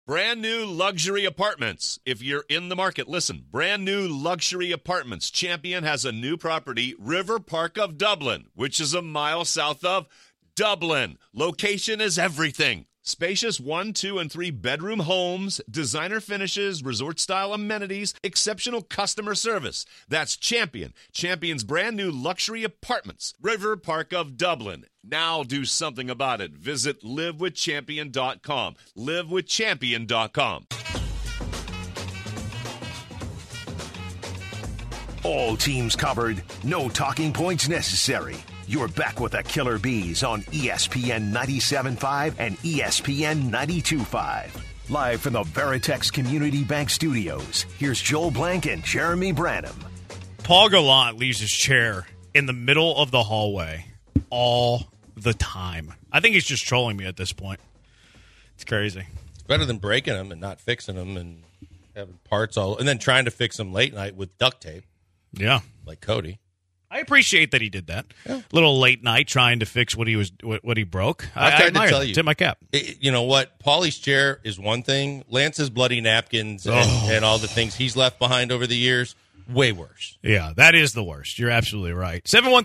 Brand new luxury apartments. If you're in the market, listen. Brand new luxury apartments. Champion has a new property, River Park of Dublin, which is a mile south of Dublin. Location is everything. Spacious 1, 2, and 3 bedroom homes, designer finishes, resort-style amenities, exceptional customer service. That's Champion. Champion's brand new luxury apartments, River Park of Dublin. Now do something about it. Visit livewithchampion.com. livewithchampion.com. All teams covered, no talking points necessary. You're back with the Killer Bees on ESPN 97.5 and ESPN 92.5. Live from the Veritex Community Bank Studios, here's Joel Blank and Jeremy Branham. Paul Gallant leaves his chair in the middle of the hallway all the time. I think he's just trolling me at this point. It's crazy. It's better than breaking them and not fixing them and having parts all, and then trying to fix them late night with duct tape. Yeah. Like Cody. I appreciate that he did that. Yeah. Little late night trying to fix what he broke. I tried to tell you. Tip my cap. You know what? Paulie's chair is one thing. Lance's bloody napkins and all the things he's left behind over the years, way worse. Yeah, that is the worst. You're absolutely right.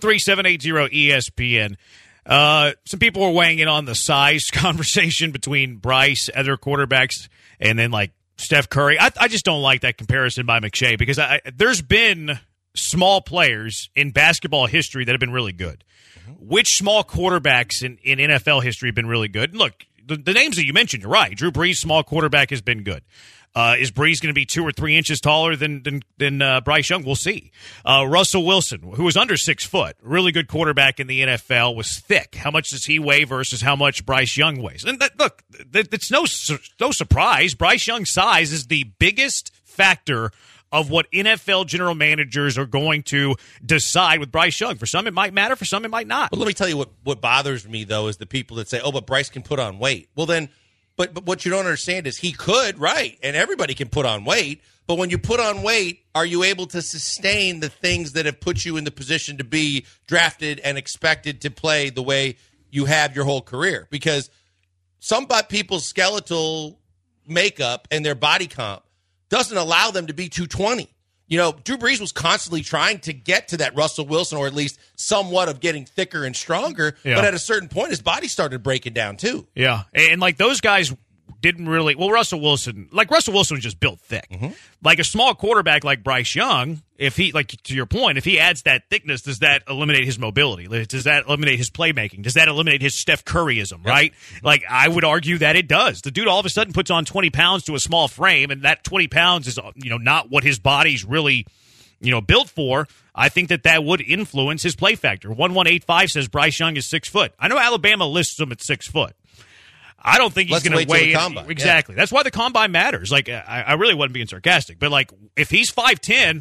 713-780-ESPN. Some people were weighing in on the size conversation between Bryce, other quarterbacks, and then like Steph Curry. I just don't like that comparison by McShay because there's been small players in basketball history that have been really good. Mm-hmm. Which small quarterbacks in NFL history have been really good? Look, the names that you mentioned, you're right. Drew Brees, small quarterback, has been good. Is Brees going to be 2 or 3 inches taller than Bryce Young? We'll see. Russell Wilson, who was under 6 foot, really good quarterback in the NFL, was thick. How much does he weigh versus how much Bryce Young weighs? And it's no surprise. Bryce Young's size is the biggest factor of what NFL general managers are going to decide with Bryce Young. For some, it might matter. For some, it might not. But let me tell you what bothers me, though, is the people that say, oh, but Bryce can put on weight. Well, then, but what you don't understand is he could, right, and everybody can put on weight. But when you put on weight, are you able to sustain the things that have put you in the position to be drafted and expected to play the way you have your whole career? Because some people's skeletal makeup and their body comp doesn't allow them to be 220. You know, Drew Brees was constantly trying to get to that Russell Wilson, or at least somewhat of getting thicker and stronger. Yeah. But at a certain point, his body started breaking down too. Yeah. And like those guys didn't really, well, Russell Wilson was just built thick. Mm-hmm. Like a small quarterback like Bryce Young, if he, like to your point, if he adds that thickness, does that eliminate his mobility? Does that eliminate his playmaking? Does that eliminate his Steph Curryism, right? Like I would argue that it does. The dude all of a sudden puts on 20 pounds to a small frame, and that 20 pounds is, not what his body's really, built for. I think that would influence his play factor. 1185 says Bryce Young is 6 foot. I know Alabama lists him at 6 foot. I don't think he's going to weigh in. Exactly. Yeah. That's why the combine matters. Like, I really wasn't being sarcastic, but like, if he's 5'10",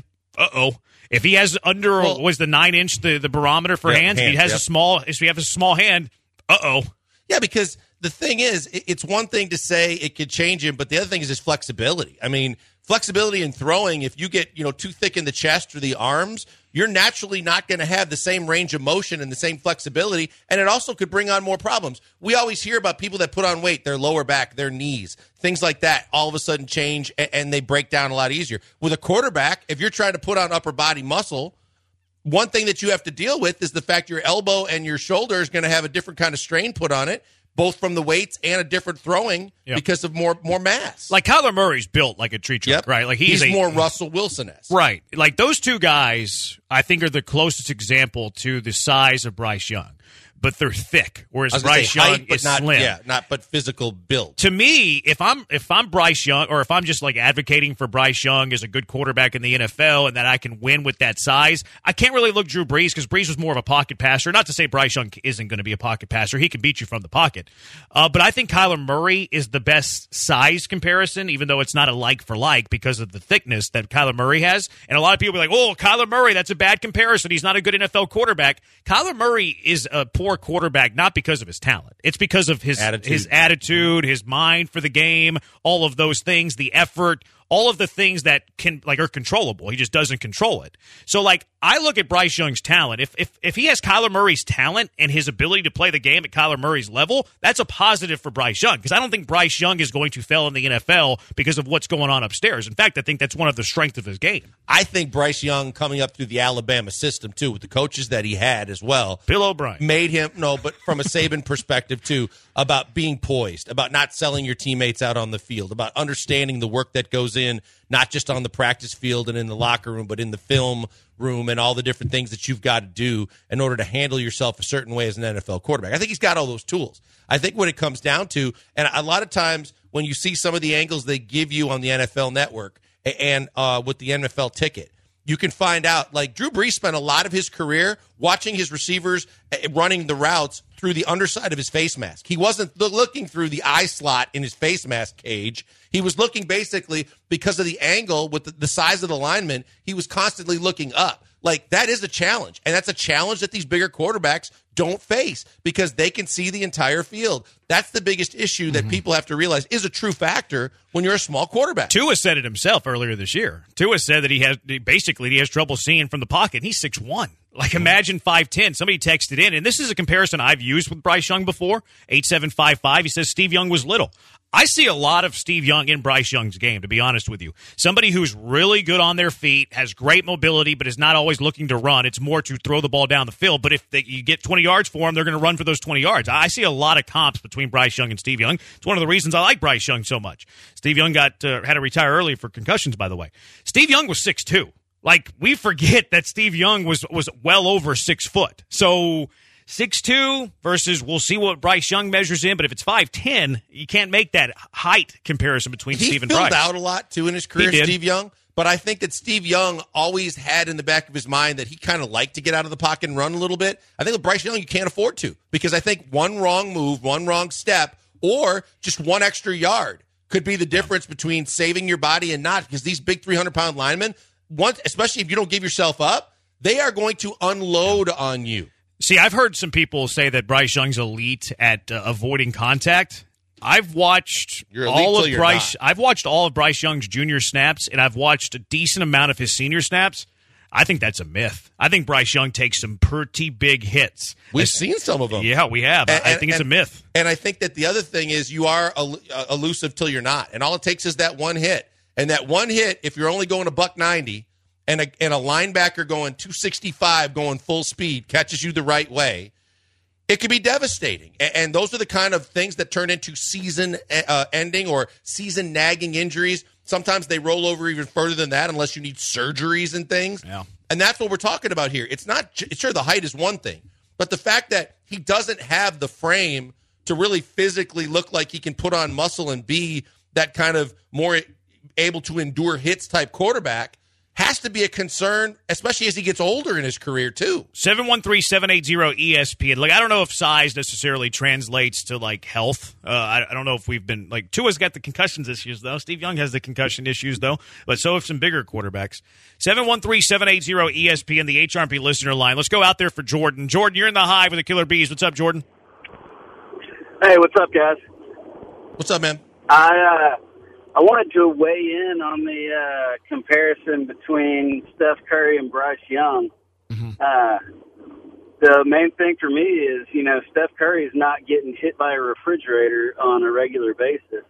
if he has under was the 9-inch the barometer for hands, if he has a small hand, Yeah, because the thing is, it's one thing to say it could change him, but the other thing is his flexibility. I mean, flexibility in throwing, if you get, too thick in the chest or the arms, you're naturally not going to have the same range of motion and the same flexibility, and it also could bring on more problems. We always hear about people that put on weight, their lower back, their knees, things like that, all of a sudden change, and they break down a lot easier. With a quarterback, if you're trying to put on upper body muscle, one thing that you have to deal with is the fact your elbow and your shoulder is going to have a different kind of strain put on it, both from the weights and a different throwing because of more mass. Like Kyler Murray's built like a tree trunk, right? Like he's more Russell Wilson-esque. Right. Like those two guys, I think, are the closest example to the size of Bryce Young. But they're thick, whereas Bryce Young is slim. Yeah, but physical build. To me, if I'm Bryce Young, or if I'm just like advocating for Bryce Young as a good quarterback in the NFL and that I can win with that size, I can't really look Drew Brees because Brees was more of a pocket passer. Not to say Bryce Young isn't going to be a pocket passer. He can beat you from the pocket. But I think Kyler Murray is the best size comparison, even though it's not a like for like because of the thickness that Kyler Murray has. And a lot of people are like, oh, Kyler Murray, that's a bad comparison. He's not a good NFL quarterback. Kyler Murray is a poor quarterback, not because of his talent. It's because of his attitude, his mind for the game, all of those things, the effort, all of the things that are controllable. He just doesn't control it. So, like, I look at Bryce Young's talent. If he has Kyler Murray's talent and his ability to play the game at Kyler Murray's level, that's a positive for Bryce Young, because I don't think Bryce Young is going to fail in the NFL because of what's going on upstairs. In fact, I think that's one of the strengths of his game. I think Bryce Young coming up through the Alabama system, too, with the coaches that he had as well, Bill O'Brien, made him, but from a Saban perspective, too, about being poised, about not selling your teammates out on the field, about understanding the work that goes in, not just on the practice field and in the locker room, but in the film room and all the different things that you've got to do in order to handle yourself a certain way as an NFL quarterback. I think he's got all those tools. I think what it comes down to, and a lot of times when you see some of the angles they give you on the NFL Network and with the NFL ticket, you can find out, like, Drew Brees spent a lot of his career watching his receivers running the routes through the underside of his face mask. He wasn't looking through the eye slot in his face mask cage. He was looking basically because of the angle with the size of the lineman. He was constantly looking up. Like, that is a challenge, and that's a challenge that these bigger quarterbacks don't face because they can see the entire field. That's the biggest issue that people have to realize is a true factor when you're a small quarterback. Tua said it himself earlier this year. Tua said that he has trouble seeing from the pocket. He's 6'1". Like, imagine 5'10". Somebody texted in, and this is a comparison I've used with Bryce Young before, 8'7", 5'5". He says Steve Young was little. I see a lot of Steve Young in Bryce Young's game, to be honest with you. Somebody who's really good on their feet, has great mobility, but is not always looking to run. It's more to throw the ball down the field. But if you get 20 yards for them, they're going to run for those 20 yards. I see a lot of comps between Bryce Young and Steve Young. It's one of the reasons I like Bryce Young so much. Steve Young had to retire early for concussions, by the way. Steve Young was 6'2". Like, we forget that Steve Young was well over 6 foot. So 6'2" versus, we'll see what Bryce Young measures in, but if it's 5'10", you can't make that height comparison between Steve and Bryce. He filled out a lot, too, in his career, Steve Young. But I think that Steve Young always had in the back of his mind that he kind of liked to get out of the pocket and run a little bit. I think with Bryce Young, you can't afford to, because I think one wrong move, one wrong step, or just one extra yard could be the difference between saving your body and not, because these big 300-pound linemen, especially if you don't give yourself up, they are going to unload on you. See, I've heard some people say that Bryce Young's elite at avoiding contact. I've watched all of Bryce. I've watched all of Bryce Young's junior snaps, and I've watched a decent amount of his senior snaps. I think that's a myth. I think Bryce Young takes some pretty big hits. We've seen some of them. Yeah, we have. I think it's a myth. And I think that the other thing is you are elusive till you're not, and all it takes is that one hit. And that one hit, if you're only going $190, and a linebacker going 265 going full speed catches you the right way, it could be devastating. And those are the kind of things that turn into season ending or season nagging injuries. Sometimes they roll over even further than that unless you need surgeries and things. Yeah. And that's what we're talking about here. It's not sure the height is one thing, but the fact that he doesn't have the frame to really physically look like he can put on muscle and be that kind of more able to endure hits type quarterback has to be a concern, especially as he gets older in his career, too. 713-780-ESPN. Like, I don't know if size necessarily translates to, like, health. I don't know if we've been, like, Tua's got the concussions issues, though. Steve Young has the concussion issues, though. But so have some bigger quarterbacks. 713-780-ESPN, the HRP listener line. Let's go out there for Jordan. Jordan, you're in the Hive with the Killer Bees. What's up, Jordan? Hey, what's up, guys? What's up, man? I wanted to weigh in on the comparison between Steph Curry and Bryce Young. Mm-hmm. The main thing for me is, Steph Curry is not getting hit by a refrigerator on a regular basis,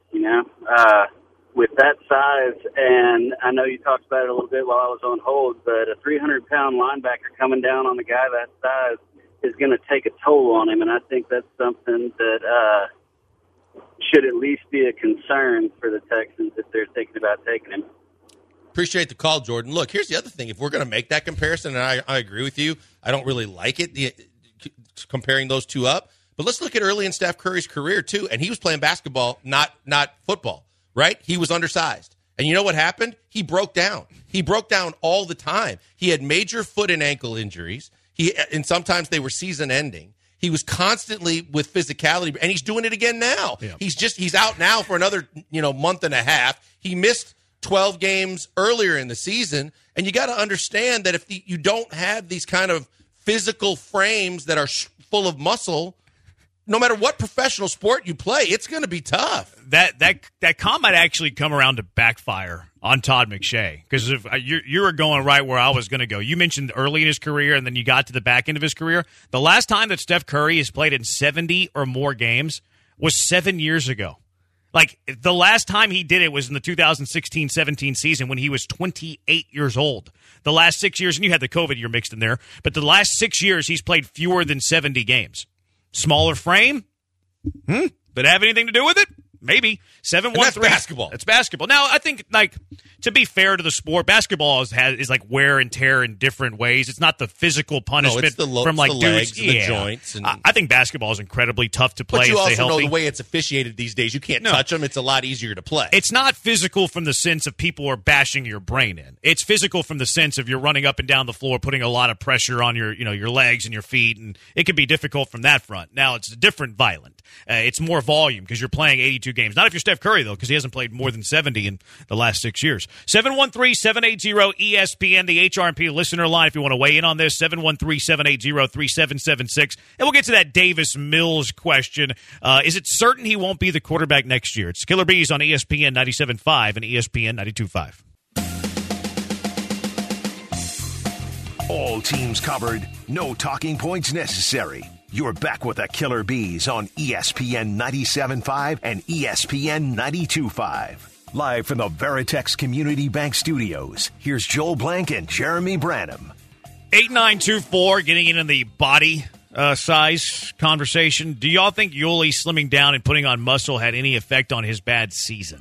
with that size. And I know you talked about it a little bit while I was on hold, but a 300-pound linebacker coming down on the guy that size is going to take a toll on him. And I think that's something that should at least be a concern for the Texans if they're thinking about taking him. Appreciate the call, Jordan. Look, here's the other thing. If we're going to make that comparison, and I agree with you, I don't really like it, comparing those two up. But let's look at early in Steph Curry's career, too. And he was playing basketball, not football, right? He was undersized. And you know what happened? He broke down. He broke down all the time. He had major foot and ankle injuries, and sometimes they were season-ending. He was constantly with physicality, and he's doing it again now. Yeah. He's out now for another month and a half. He missed 12 games earlier in the season, and you got to understand that if you don't have these kind of physical frames that are full of muscle, no matter what professional sport you play, it's going to be tough. That comment might actually come around to backfire on Todd McShay, because if you were going right where I was going to go. You mentioned early in his career, and then you got to the back end of his career. The last time that Steph Curry has played in 70 or more games was 7 years ago. Like, the last time he did it was in the 2016-17 season when he was 28 years old. The last 6 years, and you had the COVID year mixed in there, but the last 6 years he's played fewer than 70 games. Smaller frame? But have anything to do with it? Maybe. 7-1-3. That's basketball. It's basketball. Now, I think, like, to be fair to the sport, basketball is like wear and tear in different ways. It's not the physical punishment from like the dudes. legs and the joints. And I think basketball is incredibly tough to play. But you and stay also know healthy. the way it's officiated these days. You can't touch them. It's a lot easier to play. It's not physical from the sense of people are bashing your brain in. It's physical from the sense of you're running up and down the floor, putting a lot of pressure on your legs and your feet, and it can be difficult from that front. Now, it's a different violent. It's more volume because you're playing 82 games. Not if you're Steph Curry, though, because he hasn't played more than 70 in the last 6 years. 713-780-ESPN, the HRP listener line, if you want to weigh in on this, 713-780-3776. And we'll get to that Davis Mills question. Is it certain he won't be the quarterback next year? It's Killer Bees on ESPN 97.5 and ESPN 92.5. All teams covered, no talking points necessary. You're back with the Killer Bees on ESPN 97.5 and ESPN 92.5. Live from the Veritex Community Bank Studios, here's Joel Blank and Jeremy Branham. 8924, getting into the body size conversation. Do y'all think Yuli slimming down and putting on muscle had any effect on his bad season?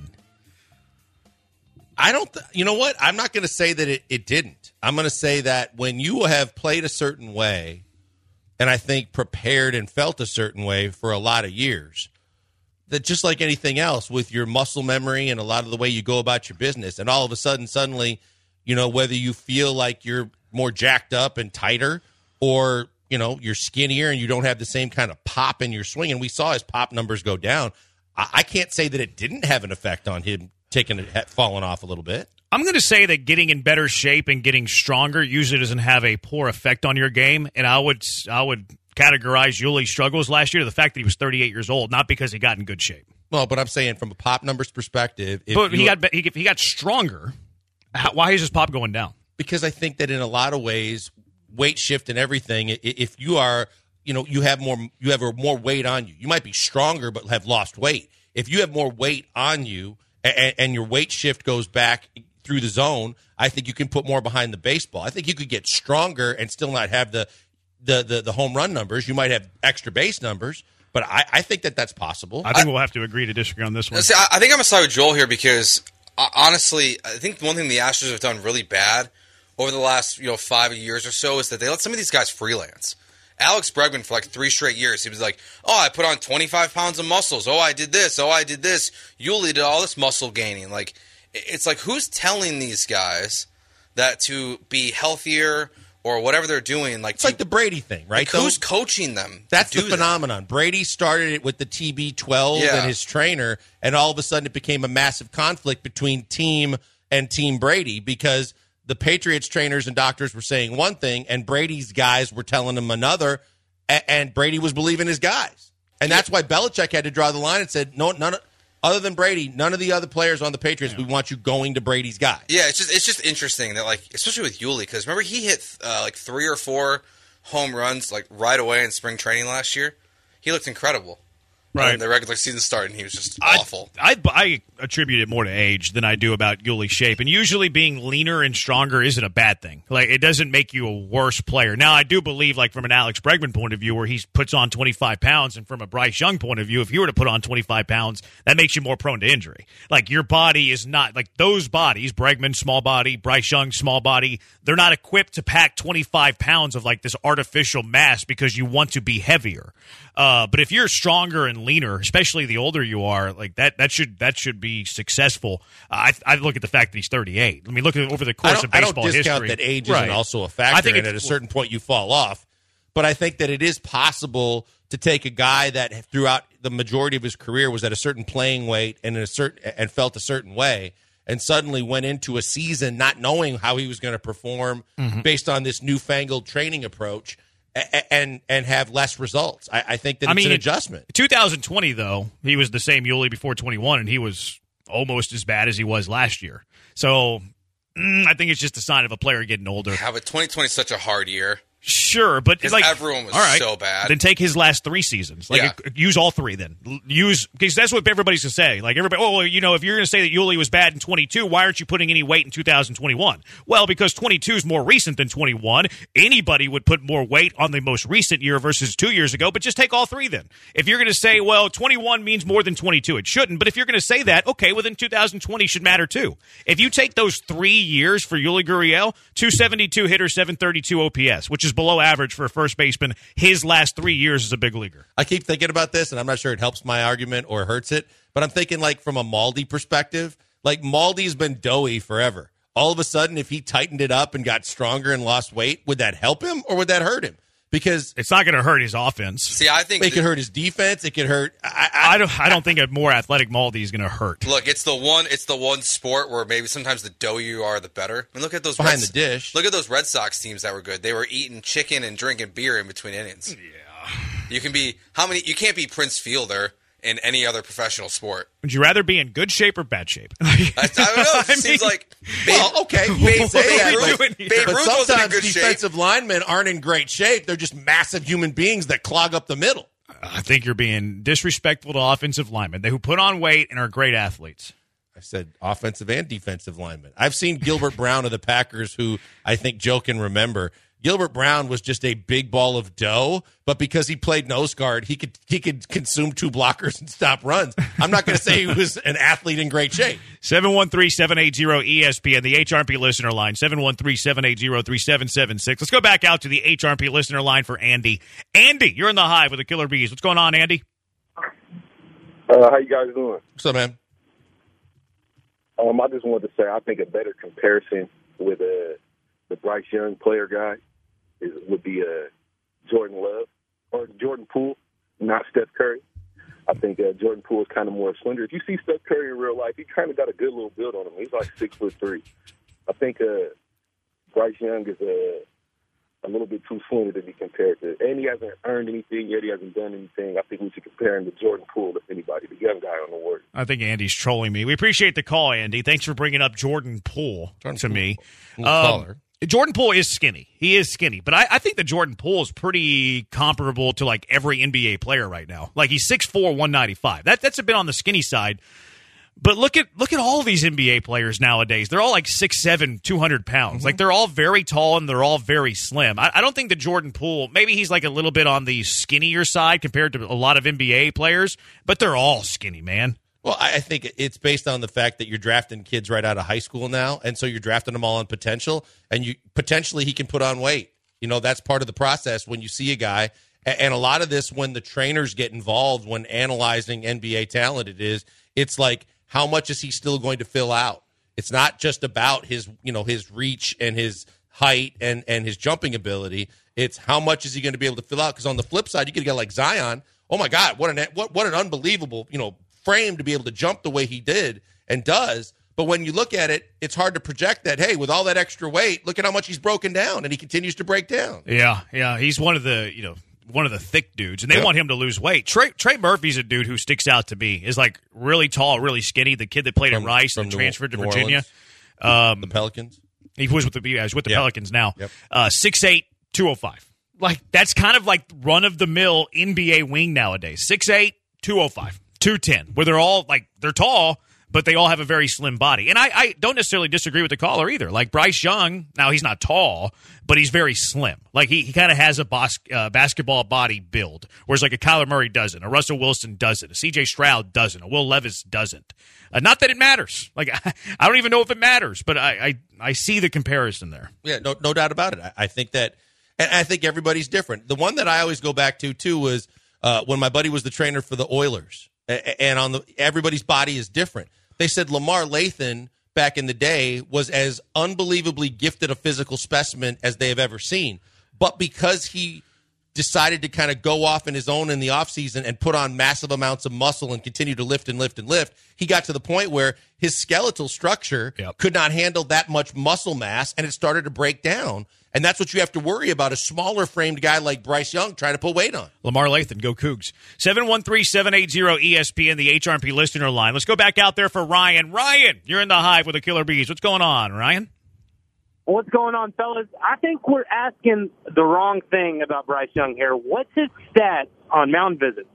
I don't. You know what? I'm not going to say that it didn't. I'm going to say that when you have played a certain way, and I think prepared and felt a certain way for a lot of years, that just like anything else with your muscle memory and a lot of the way you go about your business, and all of a sudden, suddenly, whether you feel like you're more jacked up and tighter, or you're skinnier and you don't have the same kind of pop in your swing, and we saw his pop numbers go down. I can't say that it didn't have an effect on him falling off a little bit. I'm going to say that getting in better shape and getting stronger usually doesn't have a poor effect on your game, and I would categorize Yuli's struggles last year to the fact that he was 38 years old, not because he got in good shape. Well, but I'm saying from a pop numbers perspective, he got stronger. Why is his pop going down? Because I think that in a lot of ways, weight shift and everything, if you are, you have more weight on you. You might be stronger but have lost weight. If you have more weight on you and your weight shift goes back through the zone, I think you can put more behind the baseball. I think you could get stronger and still not have the home run numbers. You might have extra base numbers, but I think that's possible. I think we'll have to agree to disagree on this one. See, I think I'm going to side with Joel here because, honestly, I think one thing the Astros have done really bad over the last 5 years or so is that they let some of these guys freelance. Alex Bregman, for like 3 straight years, he was like, oh, I put on 25 pounds of muscles. Oh, I did this. Oh, I did this. Yuli did all this muscle gaining. Like, it's like, who's telling these guys that to be healthier or whatever they're doing? Like, it's like the Brady thing, right? Like, who's coaching them? That's the phenomenon. Brady started it with the TB12 and his trainer, and all of a sudden it became a massive conflict between team and Team Brady because the Patriots trainers and doctors were saying one thing, and Brady's guys were telling him another, and Brady was believing his guys. And that's why Belichick had to draw the line and said, no, none other than Brady, none of the other players on the Patriots, we want you going to Brady's guy. Yeah, it's just interesting that, like, especially with Yuli, because remember he hit like 3 or 4 home runs like right away in spring training last year. He looked incredible. Right. And the regular season started, and he was just awful. I attribute it more to age than I do about Yuli's shape. And usually being leaner and stronger isn't a bad thing. Like, it doesn't make you a worse player. Now, I do believe, like, from an Alex Bregman point of view, where he puts on 25 pounds, and from a Bryce Young point of view, if you were to put on 25 pounds, that makes you more prone to injury. Like, your body is not, like, those bodies, Bregman, small body, Bryce Young, small body, they're not equipped to pack 25 pounds of, like, this artificial mass because you want to be heavier. But if you're stronger and leaner, especially the older you are, like that should be successful. I look at the fact that he's 38. I mean, look at over the course of baseball history. I don't discount that age isn't also a factor, and at a certain point you fall off. But I think that it is possible to take a guy that throughout the majority of his career was at a certain playing weight and and felt a certain way, and suddenly went into a season not knowing how he was going to perform based on this newfangled training approach. and have less results. I think that it's an adjustment. 2020, though, he was the same Yuli before 21, and he was almost as bad as he was last year. So I think it's just a sign of a player getting older. Yeah, but 2020 is such a hard year. Sure, but like everyone was so bad. Then take his last 3 seasons. Use all 3 then. Because that's what everybody's going to say. Like everybody, if you're going to say that Yuli was bad in 22, why aren't you putting any weight in 2021? Well, because 22 is more recent than 21. Anybody would put more weight on the most recent year versus 2 years ago, but just take all 3 then. If you're going to say, well, 21 means more than 22, it shouldn't. But if you're going to say that, okay, well then 2020 should matter too. If you take those 3 years for Yuli Gurriel, 272 hitter, 732 OPS, which is below average for a first baseman his last 3 years as a big leaguer. I keep thinking about this, and I'm not sure it helps my argument or hurts it, but I'm thinking like from a Maldi perspective, like Maldi's been doughy forever. All of a sudden, if he tightened it up and got stronger and lost weight, would that help him or would that hurt him? Because it's not going to hurt his offense. See, I think it could hurt his defense. It could hurt. I don't think a more athletic Maldi is going to hurt. Look, it's the one sport where maybe sometimes the dough you are, the better. I mean, look at those behind the dish. Look at those Red Sox teams that were good. They were eating chicken and drinking beer in between innings. Yeah, you can be You can't be Prince Fielder in any other professional sport. Would you rather be in good shape or bad shape? I don't know. It seems like okay. Babe Ruth sometimes wasn't in good defensive shape. linemen aren't in great shape. They're just massive human beings that clog up the middle. I think you're being disrespectful to offensive linemen who put on weight and are great athletes. I said offensive and defensive linemen. I've seen Gilbert Brown of the Packers, who I think Joe can remember. Gilbert Brown was just a big ball of dough, but because he played nose guard, he could consume 2 blockers and stop runs. I'm not going to say he was an athlete in great shape. 713-780-ESPN, the HRP listener line, 713-780-3776. Let's go back out to the HRP listener line for Andy. Andy, you're in the Hive with the Killer Bees. What's going on, Andy? How you guys doing? What's up, man? I just wanted to say I think a better comparison with the Bryce Young player guy would be Jordan Love or Jordan Poole, not Steph Curry. I think Jordan Poole is kind of more slender. If you see Steph Curry in real life, he kind of got a good little build on him. He's like 6'3". I think Bryce Young is a little bit too slender to be compared to. And he hasn't earned anything yet. He hasn't done anything. I think we should compare him to Jordan Poole, if anybody, the young guy on the Warriors. I think Andy's trolling me. We appreciate the call, Andy. Thanks for bringing up Jordan Poole to me. Jordan Poole is skinny. He is skinny. But I think that Jordan Poole is pretty comparable to, like, every NBA player right now. Like, he's 6'4", 195. That's a bit on the skinny side. But look at all these NBA players nowadays. They're all like 6'7", 200 pounds. Mm-hmm. Like, they're all very tall and they're all very slim. I don't think that Jordan Poole, maybe he's like a little bit on the skinnier side compared to a lot of NBA players, but they're all skinny, man. Well, I think it's based on the fact that you're drafting kids right out of high school now, and so you're drafting them all on potential, and potentially he can put on weight. You know, that's part of the process when you see a guy. And a lot of this, when the trainers get involved, when analyzing NBA talent, it's like, how much is he still going to fill out? It's not just about his reach and his height and his jumping ability. It's how much is he going to be able to fill out? Because on the flip side, you get a guy like Zion. Oh my God, what an unbelievable, frame to be able to jump the way he did and does. But when you look at it, it's hard to project that, hey, with all that extra weight, look at how much he's broken down, and he continues to break down. Yeah. He's one of the thick dudes, and they want him to lose weight. Trey Murphy's a dude who sticks out to me. Is like really tall, really skinny. The kid that played at Rice and transferred to Virginia. The Pelicans. He was with the Pelicans now. Yep. 6'8", 205. Like, that's kind of like run-of-the-mill NBA wing nowadays. 6'8", 205. 210, where they're all like, they're tall, but they all have a very slim body. And I don't necessarily disagree with the caller either. Like Bryce Young, now he's not tall, but he's very slim. Like he kind of has a basketball body build, whereas like a Kyler Murray doesn't, a Russell Wilson doesn't, a C.J. Stroud doesn't, a Will Levis doesn't. Not that it matters. Like I don't even know if it matters, but I see the comparison there. Yeah, no doubt about it. I think that, and I think everybody's different. The one that I always go back to too was when my buddy was the trainer for the Oilers. And everybody's body is different. They said Lamar Lathan back in the day was as unbelievably gifted a physical specimen as they have ever seen. But because he decided to kind of go off in his own in the offseason and put on massive amounts of muscle and continue to lift and lift and lift, he got to the point where his skeletal structure could not handle that much muscle mass, and it started to break down. And that's what you have to worry about, a smaller-framed guy like Bryce Young trying to put weight on. Lamar Lathan, go Cougs. 713-780-ESPN, the HRP listener line. Let's go back out there for Ryan. Ryan, you're in the Hive with the Killer Bees. What's going on, Ryan? What's going on, fellas? I think we're asking the wrong thing about Bryce Young here. What's his stats on mound visits?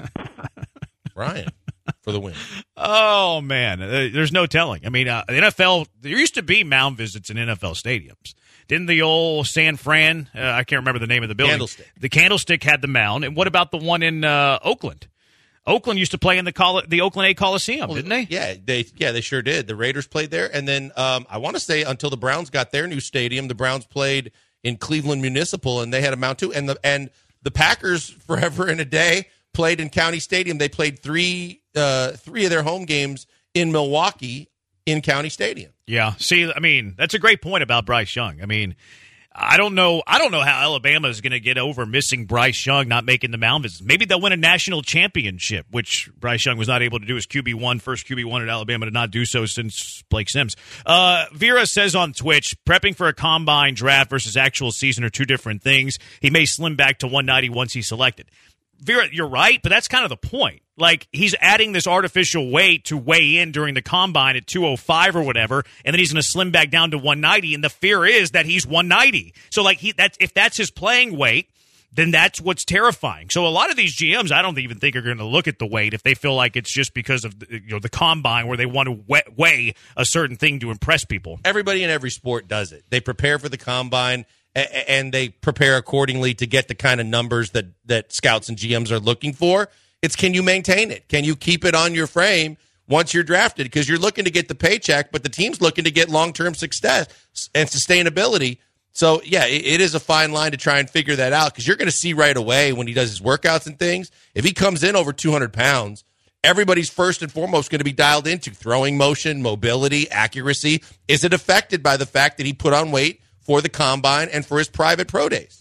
Ryan, for the win. Oh, man. There's no telling. I mean, the NFL, there used to be mound visits in NFL stadiums. Didn't the old San Fran, I can't remember the name of the building. Candlestick. The Candlestick had the mound. And what about the one in Oakland? Oakland used to play in the Oakland A Coliseum, didn't they? Yeah, they sure did. The Raiders played there, and then I want to say until the Browns got their new stadium, the Browns played in Cleveland Municipal, and they had a mound too. And the Packers, forever and a day, played in County Stadium. They played three of their home games in Milwaukee in County Stadium. Yeah. See, I mean, that's a great point about Bryce Young. I mean, I don't know how Alabama is going to get over missing Bryce Young, not making the mound visits. Maybe they'll win a national championship, which Bryce Young was not able to do as QB1, first QB1 at Alabama to not do so since Blake Sims. Vera says on Twitch, prepping for a combine draft versus actual season are two different things. He may slim back to 190 once he's selected. Vera, you're right, but that's kind of the point. Like, he's adding this artificial weight to weigh in during the combine at 205 or whatever, and then he's going to slim back down to 190, and the fear is that he's 190. So, like, if that's his playing weight, then that's what's terrifying. So a lot of these GMs, I don't even think are going to look at the weight if they feel like it's just because of the combine where they want to weigh a certain thing to impress people. Everybody in every sport does it. They prepare for the combine, and they prepare accordingly to get the kind of numbers that scouts and GMs are looking for. It's, can you maintain it? Can you keep it on your frame once you're drafted? Because you're looking to get the paycheck, but the team's looking to get long-term success and sustainability. So, yeah, it is a fine line to try and figure that out, because you're going to see right away when he does his workouts and things, if he comes in over 200 pounds, everybody's first and foremost going to be dialed into throwing motion, mobility, accuracy. Is it affected by the fact that he put on weight for the combine and for his private pro days?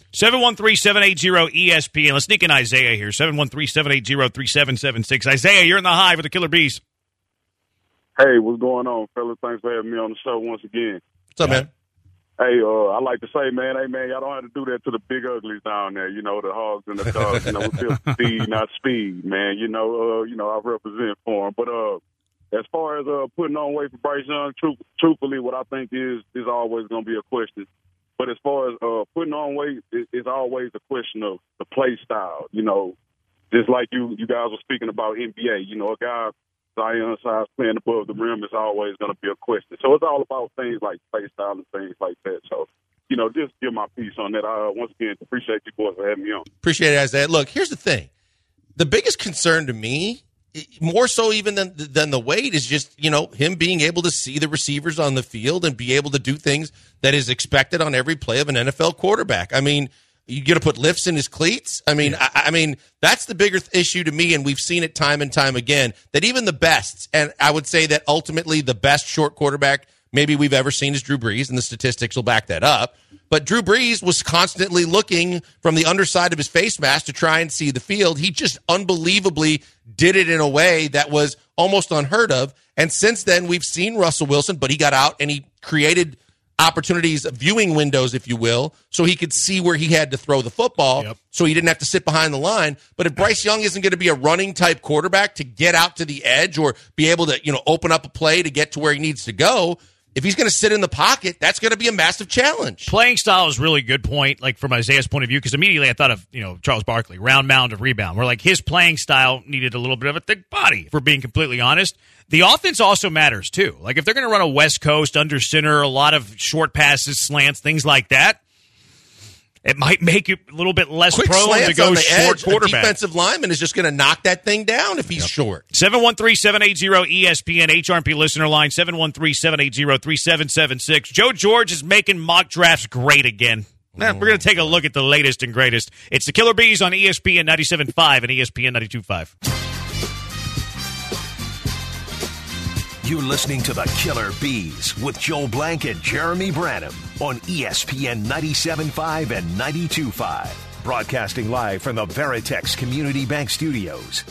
713-780-ESPN. Let's sneak in Isaiah here. 713-780-3776. Isaiah, you're in the Hive with the Killer Bees. Hey, what's going on, fellas? Thanks for having me on the show once again. What's up, man? Hey, I like to say, man, y'all don't have to do that to the big uglies down there. You know, the hogs and the dogs. We feel speed, not speed, man. I represent for them. But as far as putting on weight for Bryce Young, truthfully, what I think is always going to be a question. But as far as putting on weight, it's always a question of the play style. Just like you guys were speaking about NBA. A guy Zion size playing above the rim is always going to be a question. So it's all about things like play style and things like that. So, just give my piece on that. Once again, appreciate you boys for having me on. Appreciate it, Isaiah. Look, here's the thing. The biggest concern to me, more so even than the weight, is just, him being able to see the receivers on the field and be able to do things that is expected on every play of an NFL quarterback. I mean, you got to put lifts in his cleats. I mean, I mean, that's the bigger issue to me, and we've seen it time and time again, that even the best, and I would say that ultimately the best short quarterback maybe we've ever seen is Drew Brees, and the statistics will back that up. But Drew Brees was constantly looking from the underside of his face mask to try and see the field. He just unbelievably did it in a way that was almost unheard of. And since then, we've seen Russell Wilson, but he got out and he created opportunities, viewing windows, if you will, so he could see where he had to throw the football, so he didn't have to sit behind the line. But if Bryce Young isn't going to be a running type quarterback to get out to the edge or be able to, open up a play to get to where he needs to go, if he's going to sit in the pocket, that's going to be a massive challenge. Playing style is a really good point, like from Isaiah's point of view, because immediately I thought of, Charles Barkley, round mound of rebound, where like his playing style needed a little bit of a thick body, if we're being completely honest. The offense also matters too. Like if they're going to run a West Coast under center, a lot of short passes, slants, things like that, it might make you a little bit less quick prone to go short quarterback. A defensive lineman is just going to knock that thing down if he's short. 713-780-ESPN, HRP listener line, 713-780-3776. Joe George is making mock drafts great again. We're going to take a look at the latest and greatest. It's the Killer Bees on ESPN 97.5 and ESPN 92.5. You're listening to the Killer Bees with Joel Blank and Jeremy Branham on ESPN 97.5 and 92.5. Broadcasting live from the Veritex Community Bank Studios.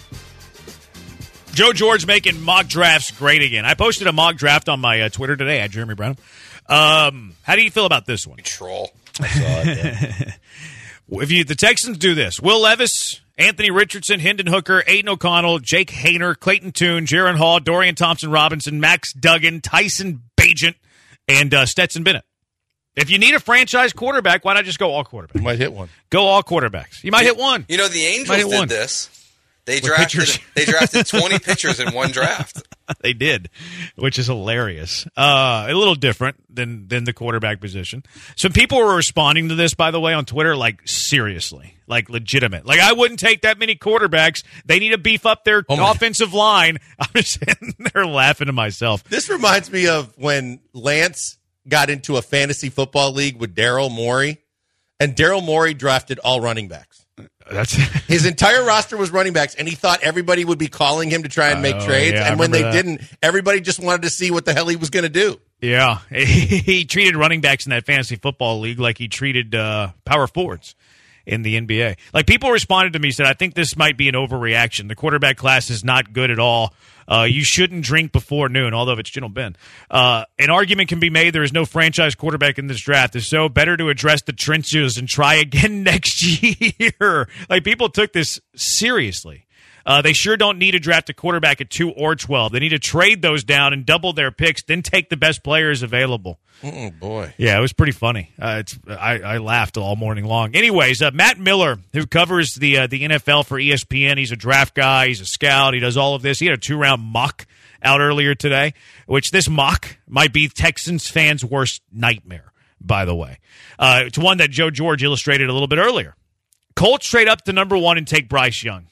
Joe George making mock drafts great again. I posted a mock draft on my Twitter today at Jeremy Brown. How do you feel about this one? Troll. I saw it, yeah. If the Texans do this, Will Levis, Anthony Richardson, Hendon Hooker, Aiden O'Connell, Jake Haener, Clayton Tune, Jaron Hall, Dorian Thompson-Robinson, Max Duggan, Tyson Bagent, and Stetson Bennett. If you need a franchise quarterback, why not just go all quarterbacks? You might hit one. Go all quarterbacks. You might hit one. You know, the Angels did this. They drafted 20 pitchers in one draft. They did, which is hilarious. A little different than the quarterback position. Some people were responding to this, by the way, on Twitter, like seriously, like legitimate. Like, I wouldn't take that many quarterbacks. They need to beef up their offensive line. I'm just sitting there laughing to myself. This reminds me of when Lance got into a fantasy football league with Daryl Morey, and Daryl Morey drafted all running backs. His entire roster was running backs, and he thought everybody would be calling him to try and make trades. Yeah, and when they didn't, everybody just wanted to see what the hell he was going to do. Yeah, he treated running backs in that fantasy football league like he treated power forwards in the NBA. Like, people responded to me, said, I think this might be an overreaction. The quarterback class is not good at all. You shouldn't drink before noon, although if it's General Ben. An argument can be made there is no franchise quarterback in this draft. If so, better to address the trenches and try again next year. Like, people took this seriously. They sure don't need to draft a quarterback at 2 or 12. They need to trade those down and double their picks, then take the best players available. Oh, boy. Yeah, it was pretty funny. I laughed all morning long. Anyways, Matt Miller, who covers the NFL for ESPN, he's a draft guy, he's a scout, he does all of this. He had a 2-round mock out earlier today, which this mock might be Texans fans' worst nightmare, by the way. It's one that Joe George illustrated a little bit earlier. Colts trade up to number 1 and take Bryce Young.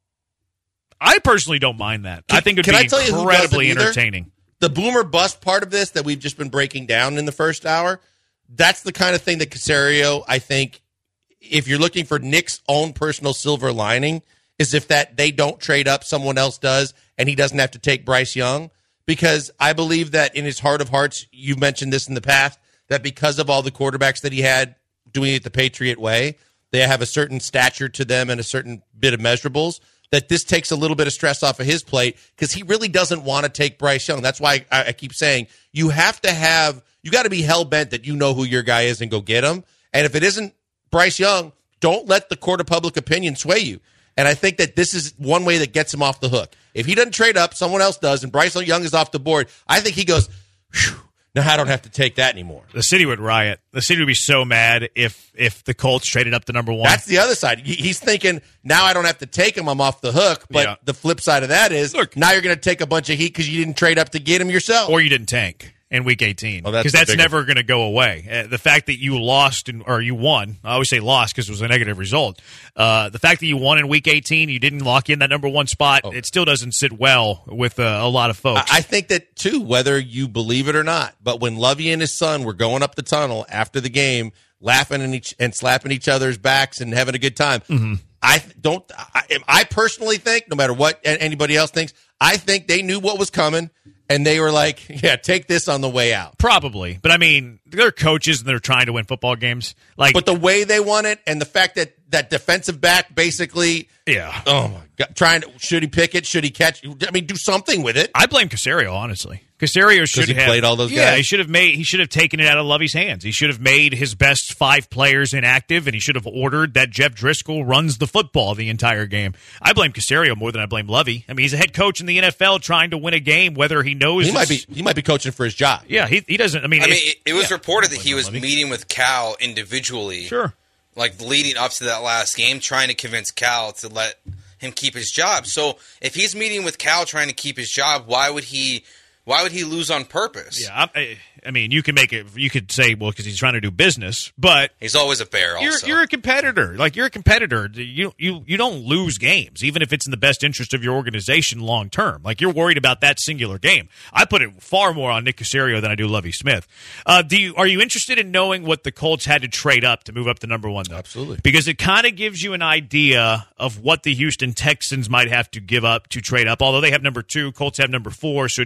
I personally don't mind that. I think it would be incredibly entertaining. The boomer bust part of this that we've just been breaking down in the first hour, that's the kind of thing that Caserio, I think, if you're looking for Nick's own personal silver lining, is if that they don't trade up, someone else does, and he doesn't have to take Bryce Young. Because I believe that in his heart of hearts, you've mentioned this in the past, that because of all the quarterbacks that he had doing it the Patriot way, they have a certain stature to them and a certain bit of measurables, that this takes a little bit of stress off of his plate because he really doesn't want to take Bryce Young. That's why I keep saying you got to be hell-bent that you know who your guy is and go get him. And if it isn't Bryce Young, don't let the court of public opinion sway you. And I think that this is one way that gets him off the hook. If he doesn't trade up, someone else does, and Bryce Young is off the board, I think he goes, phew, now I don't have to take that anymore. The city would riot. The city would be so mad if the Colts traded up to number 1. That's the other side. He's thinking, now I don't have to take him. I'm off the hook. But the flip side of that is, now you're going to take a bunch of heat because you didn't trade up to get him yourself. Or you didn't tank in Week 18. Because that's never going to go away. The fact that you lost or you won, I always say lost because it was a negative result. The fact that you won in Week 18, you didn't lock in that number 1 spot, it still doesn't sit well with a lot of folks. I think that, too, whether you believe it or not, but when Lovey and his son were going up the tunnel after the game, laughing and slapping each other's backs and having a good time, I personally think, no matter what anybody else thinks, I think they knew what was coming. And they were like, yeah, take this on the way out. Probably. But, I mean, they're coaches and they're trying to win football games. But the way they won it and the fact that that defensive back basically, oh, my God, should he pick it? Should he catch? I mean, do something with it. I blame Caserio, honestly. Caserio should have played all those guys. Yeah, he should have taken it out of Lovey's hands. He should have made his best 5 players inactive, and he should have ordered that Jeff Driscoll runs the football the entire game. I blame Caserio more than I blame Lovey. I mean, he's a head coach in the NFL trying to win a game, whether he knows he might be coaching for his job. Yeah, he doesn't. I mean, it was reported that he was meeting with Cal individually. Sure. Like leading up to that last game, trying to convince Cal to let him keep his job. So if he's meeting with Cal trying to keep his job, why would he lose on purpose? Yeah, I mean, you can make it. You could say, well, because he's trying to do business, but he's always a bear. Also, you're a competitor. Like you're a competitor. You don't lose games, even if it's in the best interest of your organization long term. Like you're worried about that singular game. I put it far more on Nick Caserio than I do Lovie Smith. Are you interested in knowing what the Colts had to trade up to move up to number 1? Though? Absolutely, because it kind of gives you an idea of what the Houston Texans might have to give up to trade up. Although they have number 2, Colts have number 4, so it should be a little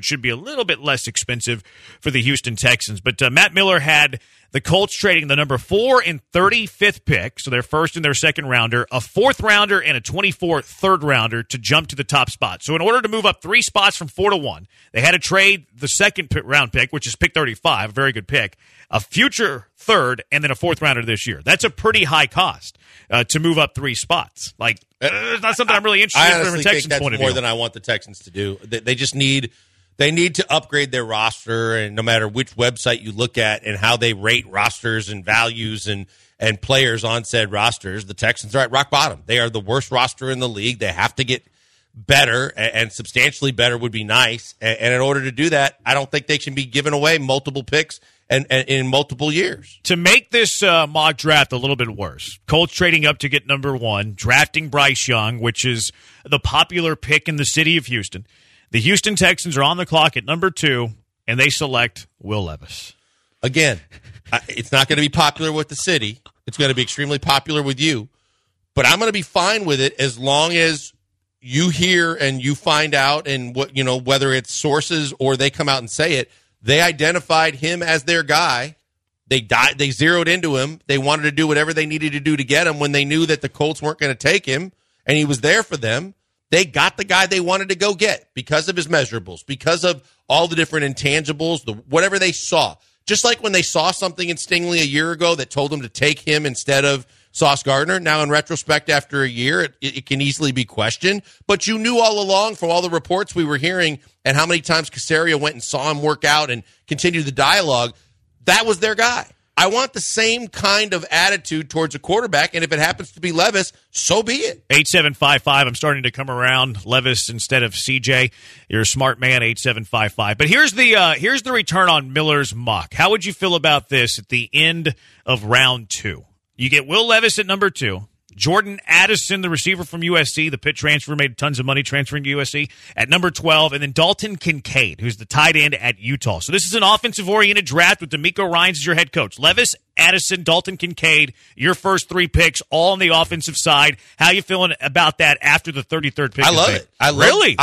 little bit less expensive for the Houston Texans. But Matt Miller had the Colts trading the number 4 and 35th pick, so their first and their second rounder, a 4th rounder, and a 24th third rounder to jump to the top spot. So in order to move up 3 spots from 4 to 1, they had to trade the second round pick, which is pick 35, a very good pick, a future third, and then a 4th rounder this year. That's a pretty high cost to move up 3 spots. Like, it's not something I'm really interested in from a Texans point of view. More than I want the Texans to do. They just need to upgrade their roster, and no matter which website you look at and how they rate rosters and values and players on said rosters, the Texans are at rock bottom. They are the worst roster in the league. They have to get better, and substantially better would be nice. And in order to do that, I don't think they can be giving away multiple picks and in multiple years. To make this mock draft a little bit worse, Colts trading up to get number 1, drafting Bryce Young, which is the popular pick in the city of Houston. The Houston Texans are on the clock at number 2, and they select Will Levis. Again, it's not going to be popular with the city. It's going to be extremely popular with you. But I'm going to be fine with it as long as you hear and you find out, and what, you know, whether it's sources or they come out and say it, they identified him as their guy. They zeroed into him. They wanted to do whatever they needed to do to get him when they knew that the Colts weren't going to take him, and he was there for them. They got the guy they wanted to go get because of his measurables, because of all the different intangibles, whatever they saw. Just like when they saw something in Stingley a year ago that told them to take him instead of Sauce Gardner. Now, in retrospect, after a year, it can easily be questioned. But you knew all along from all the reports we were hearing and how many times Caserio went and saw him work out and continued the dialogue, that was their guy. I want the same kind of attitude towards a quarterback, and if it happens to be Levis, so be it. 8755, I'm starting to come around. Levis instead of CJ. You're a smart man, 8755. But here's the return on Miller's mock. How would you feel about this at the end of round 2? You get Will Levis at number 2. Jordan Addison, the receiver from USC, the Pitt transfer, made tons of money transferring to USC, at number 12. And then Dalton Kincaid, who's the tight end at Utah. So this is an offensive-oriented draft with DeMeco Ryans as your head coach. Levis, Addison, Dalton Kincaid, your first 3 picks, all on the offensive side. How you feeling about that after the 33rd pick? I love it. I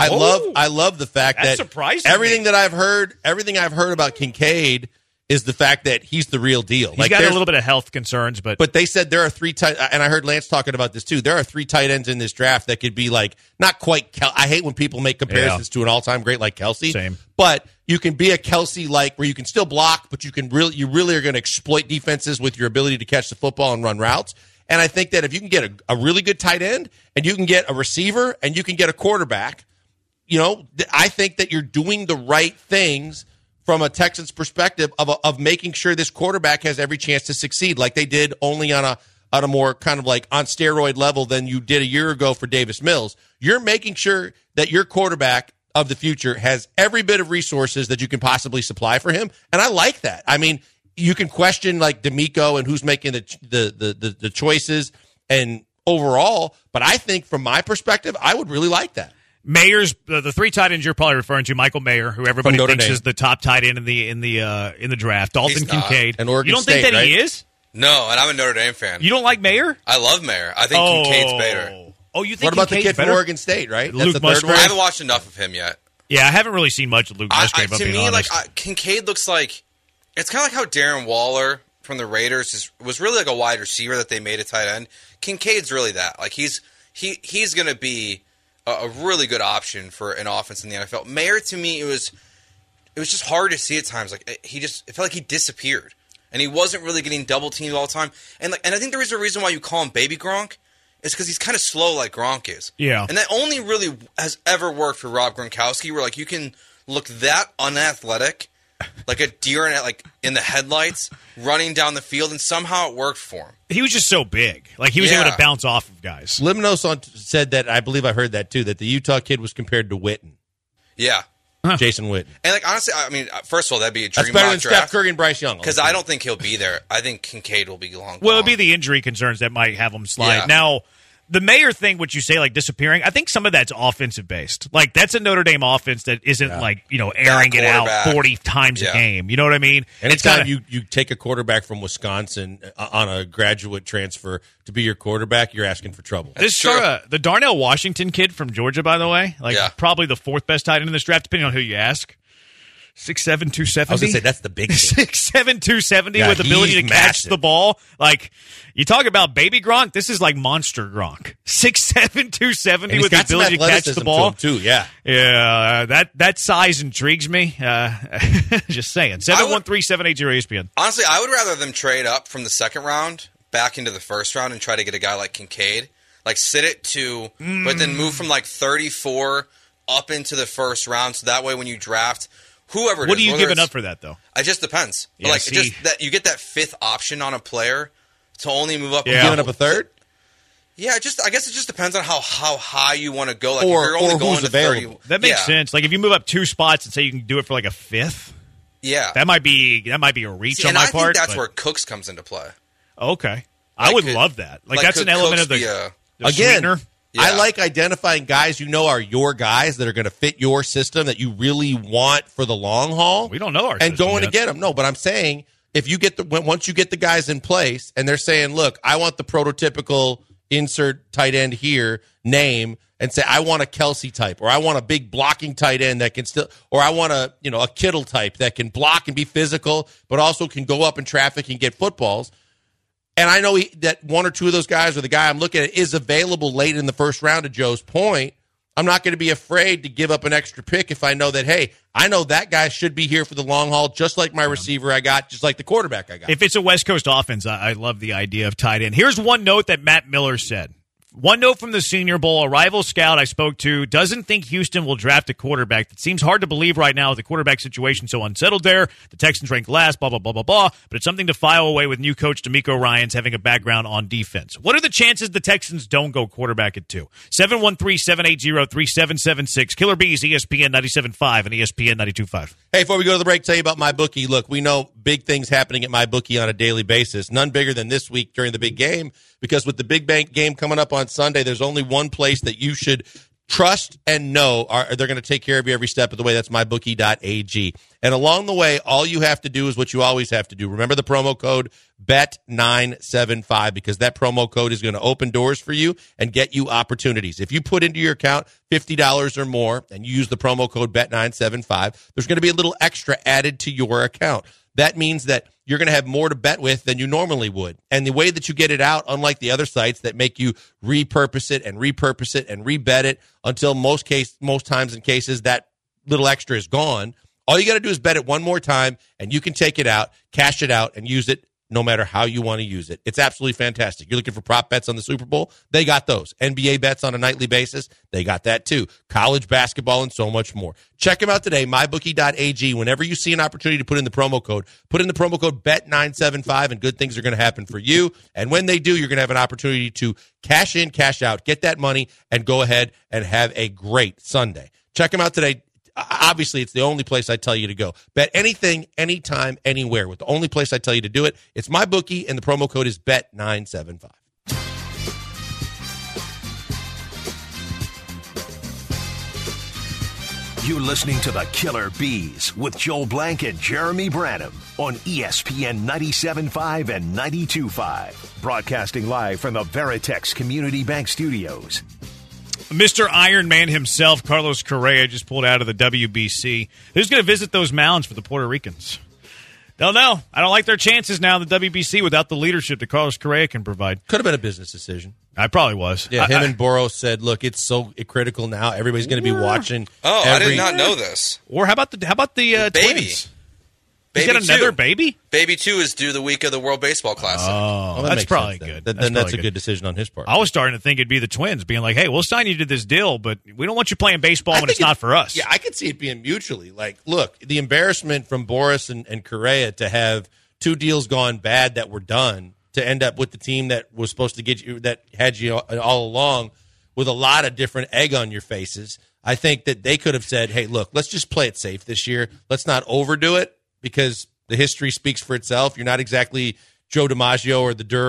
love the fact that everything I've heard about Kincaid is the fact that he's the real deal. He's got a little bit of health concerns, but they said there are 3 tight, and I heard Lance talking about this too. There are 3 tight ends in this draft that could be like not quite. I hate when people make comparisons to an all-time great like Kelsey. Same, but you can be a Kelsey like where you can still block, but you really are going to exploit defenses with your ability to catch the football and run routes. And I think that if you can get a really good tight end, and you can get a receiver, and you can get a quarterback, you know, I think that you're doing the right things from a Texans perspective of making sure this quarterback has every chance to succeed, like they did only on a more kind of like on steroid level than you did a year ago for Davis Mills. You're making sure that your quarterback of the future has every bit of resources that you can possibly supply for him, and I like that. I mean, you can question like DeMeco and who's making the choices and overall, but I think from my perspective, I would really like that. Mayer's the 3 tight ends you're probably referring to: Michael Mayer, who everybody thinks is the top tight end in the draft. Dalton Kincaid. And Oregon you don't State, think that right? he is? No, and I'm a Notre Dame fan. You don't like Mayer? I love Mayer. I think Kincaid's better. Oh, you think? What about Kincaid's the kid from Oregon State? Right, Luke that's the third Musgrave? one. I haven't watched enough of him yet. Yeah, I haven't really seen much of Luke Musgrave. To me, Kincaid looks like it's kind of like how Darren Waller from the Raiders was really like a wide receiver that they made a tight end. Kincaid's really that. Like he's going to be a really good option for an offense in the NFL. Mayer, to me, it was just hard to see at times. Like it felt like he disappeared, and he wasn't really getting double teamed all the time. And I think there is a reason why you call him Baby Gronk. It's because he's kind of slow like Gronk is. Yeah, and that only really has ever worked for Rob Gronkowski, where like you can look that unathletic, like a deer in the headlights, running down the field, and somehow it worked for him. He was just so big. Like, he was able to bounce off of guys. Limnos said that, I believe I heard that too, that the Utah kid was compared to Witten. Yeah. Jason Witten. And, like, honestly, I mean, first of all, that'd be a dream That's better than mock draft. Steph Curry and Bryce Young. Because I don't think he'll be there. I think Kincaid will be long. Well, it'll be the injury concerns that might have him slide. Yeah. Now, the Mayer thing, what you say, like disappearing, I think some of that's offensive based. Like, that's a Notre Dame offense that isn't like, airing it out 40 times a game. You know what I mean? Anytime you take a quarterback from Wisconsin on a graduate transfer to be your quarterback, you're asking for trouble. The Darnell Washington kid from Georgia, by the way, probably the 4th best tight end in this draft, depending on who you ask. 6'7", 270. I was going to say, that's the big thing. 6'7", 270 Yeah, with ability to he's catch massive. the ball. Like, you talk about baby Gronk, this is like monster Gronk. 6'7", 270 And he's with the got some ability to catch athleticism the ball. to him, too, yeah. Yeah, that size intrigues me. Just saying. 713-780-ESPN. Honestly, I would rather them trade up from the second round back into the first round and try to get a guy like Kincaid. Like, sit it to, but then move from like 34 up into the first round, so that way when you draft whoever it What is, are you whether giving it's- up for that, though? It just depends. Yeah, But like, see. just that you get that fifth option on a player to only move up. Yeah. Giving up a third? Yeah, I guess it just depends on how high you want to go. Like, Or- if you're only or going who's to available. 30, That makes yeah. sense. Like, if you move up 2 spots and say you can do it for like a fifth, Yeah, that might be a reach See, on and my I part. think that's but- where Cooks comes into play. Okay. I Like, would could- love that. Like, like, that's could an element Cooks of the, be a- the Again, sweetener. I Yeah. like identifying guys you know are your guys that are going to fit your system that you really want for the long haul. We don't know our and system going yet. to get them. No, but I'm saying if you get once you get the guys in place and they're saying, look, I want the prototypical insert tight end here name, and say I want a Kelsey type, or I want a big blocking tight end that can still, or I want a Kittle type that can block and be physical, but also can go up in traffic and get footballs. And I know that one or two of those guys, or the guy I'm looking at, is available late in the first round, to Joe's point. I'm not going to be afraid to give up an extra pick if I know that, hey, I know that guy should be here for the long haul, just like my receiver I got, just like the quarterback I got. If it's a West Coast offense, I love the idea of tight end. Here's one note that Matt Miller said. One note from the Senior Bowl. A rival scout I spoke to doesn't think Houston will draft a quarterback. That seems hard to believe right now with the quarterback situation so unsettled there. The Texans ranked last, blah, blah, blah, blah, blah. But it's something to file away with new coach DeMeco Ryans having a background on defense. What are the chances the Texans don't go quarterback at 2? 713-780-3776. Killer Bees, ESPN 97.5 and ESPN 92.5. Hey, before we go to the break, tell you about MyBookie. Look, we know big things happening at MyBookie on a daily basis. None bigger than this week during the big game, because with the big bank game coming up on Sunday, there's only one place that you should trust and know they're going to take care of you every step of the way. That's mybookie.ag. And along the way, all you have to do is what you always have to do. Remember the promo code BET975, because that promo code is going to open doors for you and get you opportunities. If you put into your account $50 or more and you use the promo code BET975, there's going to be a little extra added to your account. That means that you're going to have more to bet with than you normally would. And the way that you get it out, unlike the other sites that make you repurpose it and rebet it until most times and cases that little extra is gone, all you got to do is bet it one more time, and you can take it out, cash it out, and use it no matter how you want to use it. It's absolutely fantastic. You're looking for prop bets on the Super Bowl? They got those. NBA bets on a nightly basis? They got that too. College basketball and so much more. Check them out today, mybookie.ag. Whenever you see an opportunity to put in the promo code BET975, and good things are going to happen for you. And when they do, you're going to have an opportunity to cash in, cash out, get that money, and go ahead and have a great Sunday. Check them out today. Obviously, it's the only place I tell you to go. Bet anything, anytime, anywhere. With the only place I tell you to do it, it's MyBookie, and the promo code is BET975. You're listening to the Killer Bees with Joel Blank and Jeremy Branham on ESPN 97.5 and 92.5. Broadcasting live from the Veritex Community Bank Studios. Mr. Iron Man himself, Carlos Correa, just pulled out of the WBC. Who's going to visit those mounds for the Puerto Ricans? Don't know. I don't like their chances now in the WBC without the leadership that Carlos Correa can provide. Could have been a business decision. I probably was. Yeah, him and Boros said, look, it's so critical now. Everybody's going to be watching. Oh, I did not know this. Or how about the baby? twins? He's Baby got another two. baby? Baby 2 is due the week of the World Baseball Classic. Oh, Well, that that's makes probably sense good. Then that's a good decision on his part. I was starting to think it'd be the twins being like, hey, we'll sign you to this deal, but we don't want you playing baseball when it's not for us. Yeah, I could see it being mutually. Like, look, the embarrassment from Boris and Correa to have two deals gone bad that were done, to end up with the team that was supposed to get you, that had you all along, with a lot of different egg on your faces. I think that they could have said, hey, look, let's just play it safe this year. Let's not overdo it, because the history speaks for itself. You're not exactly Joe DiMaggio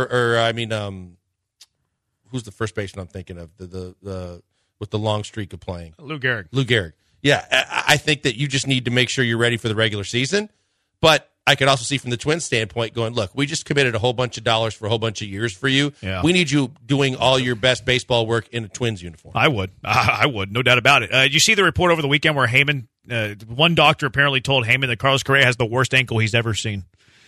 who's the first baseman I'm thinking of, the with the long streak of playing? Lou Gehrig. Lou Gehrig. Yeah, I think that you just need to make sure you're ready for the regular season. But I could also see from the Twins standpoint going, look, we just committed a whole bunch of dollars for a whole bunch of years for you. Yeah. We need you doing all your best baseball work in a Twins uniform. I would, no doubt about it. Did you see the report over the weekend where Heyman one doctor apparently told Heyman that Carlos Correa has the worst ankle he's ever seen.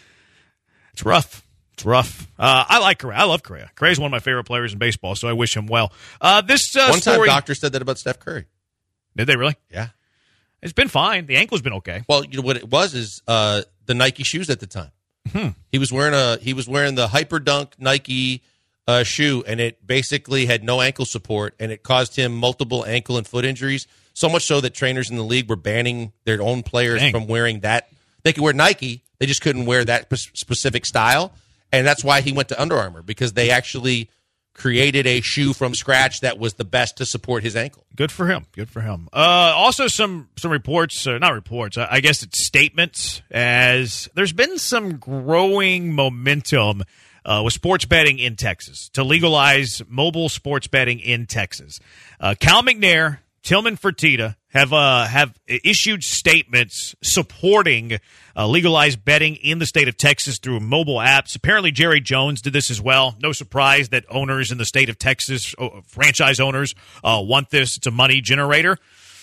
It's rough. It's rough. I like Correa. I love Correa. Correa's one of my favorite players in baseball, so I wish him well. This one story, time doctor said that about Steph Curry. Did they really? Yeah. It's been fine. The ankle's been okay. Well, you know what it was is the Nike shoes at the time. He was wearing the Hyperdunk Nike shoe, and it basically had no ankle support, and it caused him multiple ankle and foot injuries. So much so that trainers in the league were banning their own players from wearing that. They could wear Nike, they just couldn't wear that specific style, and that's why he went to Under Armour, because they actually created a shoe from scratch that was the best to support his ankle. Good for him. Good for him. Also, some reports, not reports, I guess it's statements, as there's been some growing momentum with sports betting in Texas to legalize mobile sports betting in Texas. Cal McNair, Tillman Fertitta have issued statements supporting legalized betting in the state of Texas through mobile apps. Apparently, Jerry Jones did this as well. No surprise that owners in the state of Texas, franchise owners, want this. It's a money generator.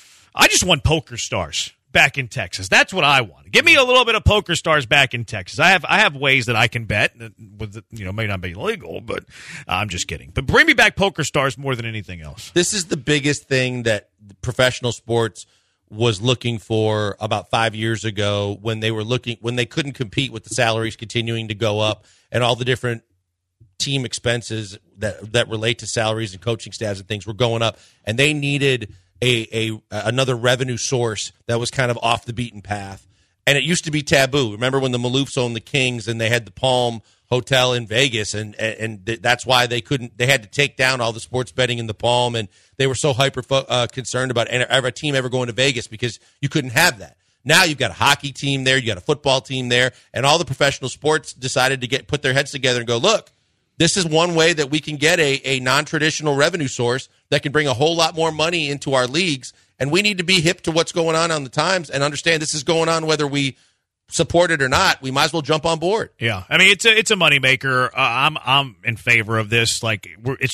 I just want Poker Stars back in Texas. That's what I want. Give me a little bit of Poker Stars back in Texas. I have ways that I can bet with, may not be legal, but I'm just kidding. But bring me back Poker Stars more than anything else. This is the biggest thing that professional sports was looking for about 5 years ago when they couldn't compete with the salaries continuing to go up and all the different team expenses that relate to salaries and coaching staffs and things were going up, and they needed another revenue source that was kind of off the beaten path. And it used to be taboo. Remember when the Maloofs owned the Kings and they had the Palm Hotel in Vegas, and that's why they had to take down all the sports betting in the Palm, and they were so hyper concerned about a team ever going to Vegas because you couldn't have that. Now you've got a hockey team there, you got a football team there, and all the professional sports decided to put their heads together and go, look, this is one way that we can get a non-traditional revenue source that can bring a whole lot more money into our leagues, and we need to be hip to what's going on the times and understand this is going on whether we support it or not. We might as well jump on board. Yeah, I mean, it's a moneymaker. I'm in favor of this. Like, it's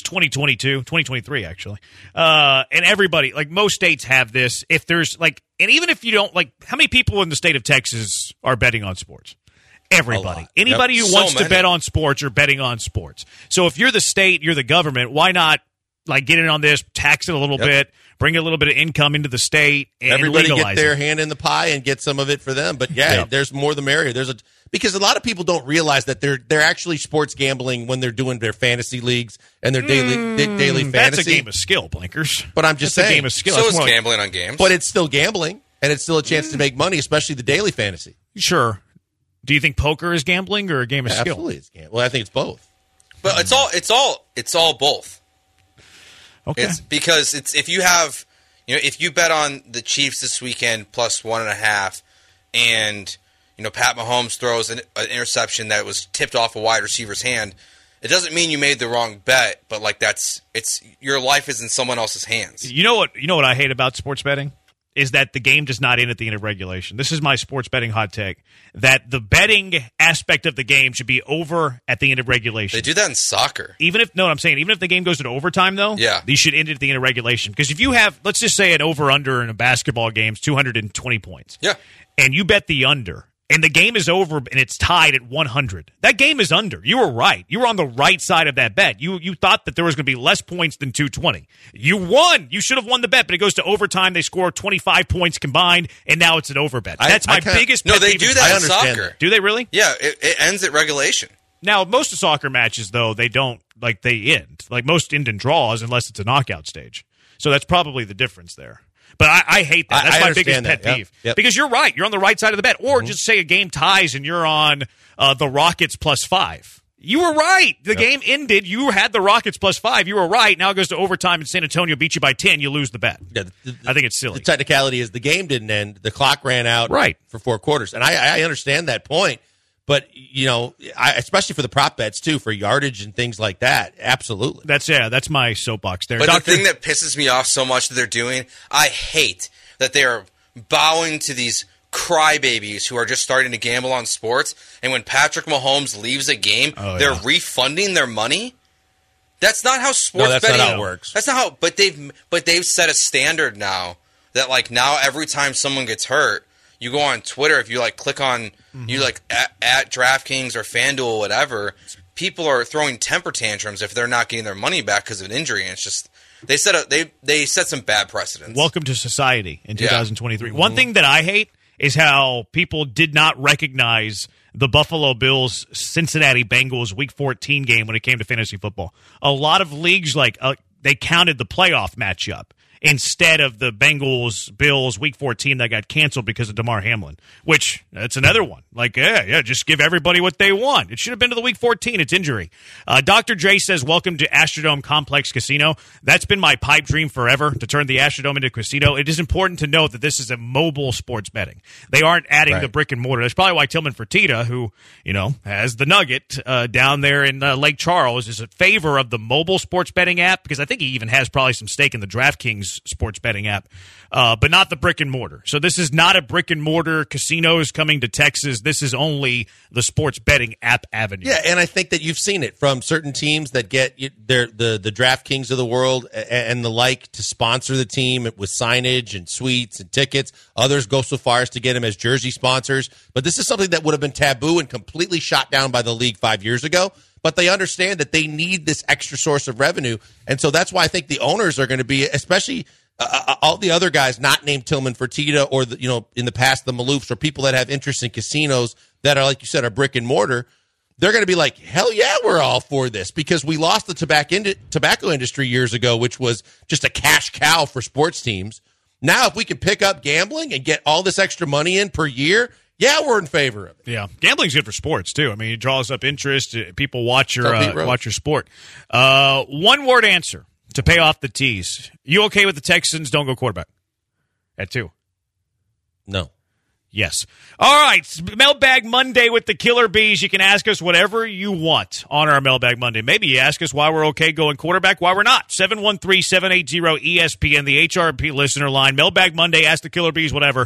2023 actually, and everybody, like most states have this. If there's and even if you don't how many people in the state of Texas are betting on sports? Everybody. Anybody who wants to bet on sports are betting on sports. So if you're the state, you're the government, why not get in on this, tax it a little bit, bring a little bit of income into the state, and everybody legalize get their hand in the pie and get some of it for them. But there's more the merrier. Because a lot of people don't realize that they're actually sports gambling when they're doing their fantasy leagues and their daily fantasy. That's a game of skill, Blinkers. But I'm just saying, a game of skill. So is gambling on games. But it's still gambling, and it's still a chance to make money, especially the daily fantasy. Sure. Do you think poker is gambling or a game of skill? Absolutely, it's gambling. Well, I think it's both. But it's all both. Okay. It's because if you have, if you bet on the Chiefs this weekend plus 1.5, and Pat Mahomes throws an interception that was tipped off a wide receiver's hand, it doesn't mean you made the wrong bet. But your life is in someone else's hands. You know what I hate about sports betting is that the game does not end at the end of regulation. This is my sports betting hot take, that the betting aspect of the game should be over at the end of regulation. They do that in soccer. Even if the game goes to overtime, though, you should end it at the end of regulation. Because if you have, let's just say an over-under in a basketball game is 220 points. Yeah. And you bet the under, and the game is over and it's tied at 100. That game is under. You were right. You were on the right side of that bet. You thought that there was going to be less points than 220. You won. You should have won the bet, but it goes to overtime. They score 25 points combined, and now it's an over bet. That's my biggest pet No, they peeve. do that in soccer. Do they really? Yeah, it ends at regulation. Now, most of soccer matches, though, they don't, they end. Most end in draws unless it's a knockout stage. So that's probably the difference there. But I hate that. That's my biggest pet peeve. Yep. Because you're right. You're on the right side of the bet. Or just say a game ties and you're on the Rockets plus 5. You were right. The game ended. You had the Rockets plus 5. You were right. Now it goes to overtime and San Antonio beat you by 10. You lose the bet. Yeah, I think it's silly. The technicality is the game didn't end. The clock ran out for 4 quarters. And I understand that point. But, especially for the prop bets, too, for yardage and things like that, absolutely. That's my soapbox there. But the thing that pisses me off so much that they're doing, I hate that they are bowing to these crybabies who are just starting to gamble on sports. And when Patrick Mahomes leaves a game, they're refunding their money. That's not how sports betting not how it works. That's not how. But they've set a standard now that like now every time someone gets hurt, you go on Twitter, if you like click on you like at DraftKings or FanDuel or whatever, people are throwing temper tantrums if they're not getting their money back because of an injury. And it's just they set some bad precedents. Welcome to society in 2023. One thing that I hate is how people did not recognize the Buffalo Bills Cincinnati Bengals Week 14 game when it came to fantasy football. A lot of leagues they counted the playoff matchup instead of the Bengals-Bills Week 14 that got canceled because of Damar Hamlin, which that's another one. Like, just give everybody what they want. It should have been to the Week 14. It's injury. Dr. Dre says, welcome to Astrodome Complex Casino. That's been my pipe dream forever, to turn the Astrodome into a casino. It is important to note that this is a mobile sports betting. They aren't adding the brick and mortar. That's probably why Tillman Fertitta, who, has the Nugget down there in Lake Charles, is in favor of the mobile sports betting app, because I think he even has probably some stake in the DraftKings sports betting app, but not the brick and mortar. So this is not a brick and mortar casinos coming to Texas. This is only the sports betting app avenue. Yeah, and I think that you've seen it from certain teams that get the DraftKings of the world and the like to sponsor the team with signage and suites and tickets. Others go so far as to get them as jersey sponsors. But this is something that would have been taboo and completely shot down by the league 5 years ago. But they understand that they need this extra source of revenue. And so that's why I think the owners are going to be, especially all the other guys not named Tillman Fertitta or, in the past, the Maloofs or people that have interest in casinos that are, like you said, are brick and mortar. They're going to be like, hell yeah, we're all for this, because we lost the tobacco industry years ago, which was just a cash cow for sports teams. Now, if we can pick up gambling and get all this extra money in per year, yeah, we're in favor of it. Yeah, gambling's good for sports too. I mean, it draws up interest. People watch your sport. One word answer to pay off the tease. You okay with the Texans don't go quarterback at 2? No. Yes. All right. Mailbag Monday with the Killer Bees. You can ask us whatever you want on our Mailbag Monday. Maybe you ask us why we're okay going quarterback, why we're not. 713-780-ESPN, the HRP listener line. Mailbag Monday, ask the Killer Bees, whatever.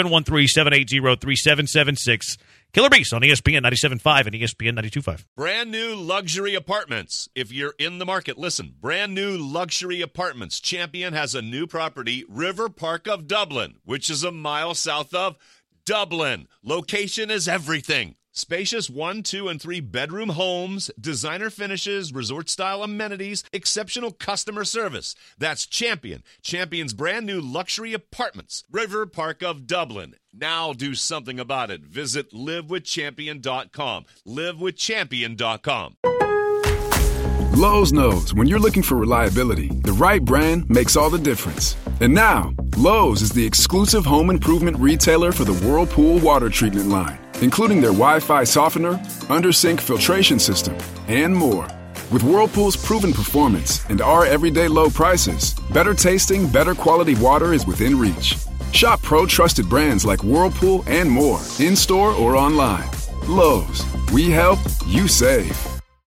713-780-3776. Killer Bees on ESPN 97.5 and ESPN 92.5. Brand new luxury apartments. If you're in the market, listen. Brand new luxury apartments. Champion has a new property, River Park of Dublin, which is a mile south of Dublin. Location is everything. Spacious 1, 2, and 3 bedroom homes, designer finishes, resort-style amenities, exceptional customer service. That's Champion. Champion's brand new luxury apartments, River Park of Dublin. Now do something about it. Visit livewithchampion.com. livewithchampion.com. Lowe's knows when you're looking for reliability, the right brand makes all the difference. And now, Lowe's is the exclusive home improvement retailer for the Whirlpool water treatment line, including their Wi-Fi softener, under-sink filtration system, and more. With Whirlpool's proven performance and our everyday low prices, better tasting, better quality water is within reach. Shop pro-trusted brands like Whirlpool and more, in-store or online. Lowe's, we help, you save.